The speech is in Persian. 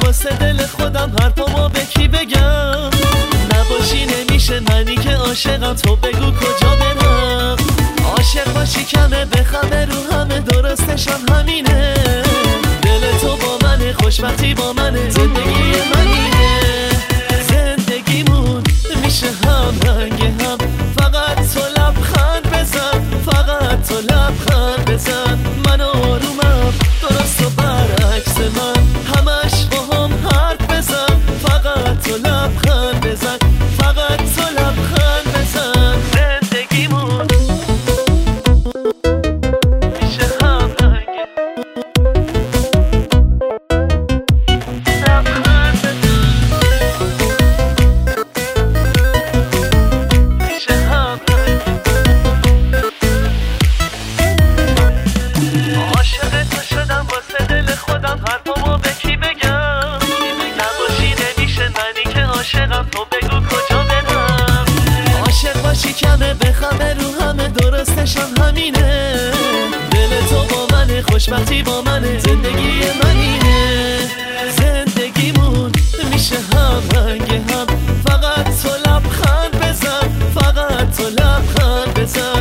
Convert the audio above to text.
واسه دل خودم حرفامو به کی بگم؟ نباشی نمیشه منی که عاشقم، تو بگو کجا برم؟ عاشق باشی کمه بخمه رو همه، درستشم همینه. دل تو با منه، خوشبختی با منه، زندگی منینه. زندگیمون میشه هم رنگ هم، فقط تو لبخند بزن، فقط تو لبخند بزن. من آرومم درست و برعکس من، همش با هم حرف بزن، فقط تو لبخند بزن، فقط تو لبخند بزن. زندگیمون میشه هم رنگ لبخند بزن، میشه هم رنگ. عاشق تو شدم واسه دل خودم، حرفامو به کی بگم؟ نباشی نمیشه منی که عاشقم، تو بگو کجا برم؟ عاشق باشی کمه بخمه رو همه، درستشم همینه. دل تو با منه، خوشبختی با منه، زندگی منینه. زندگیمون میشه هم رنگ هم، فقط تو لبخند بزن، فقط تو لبخند بزن.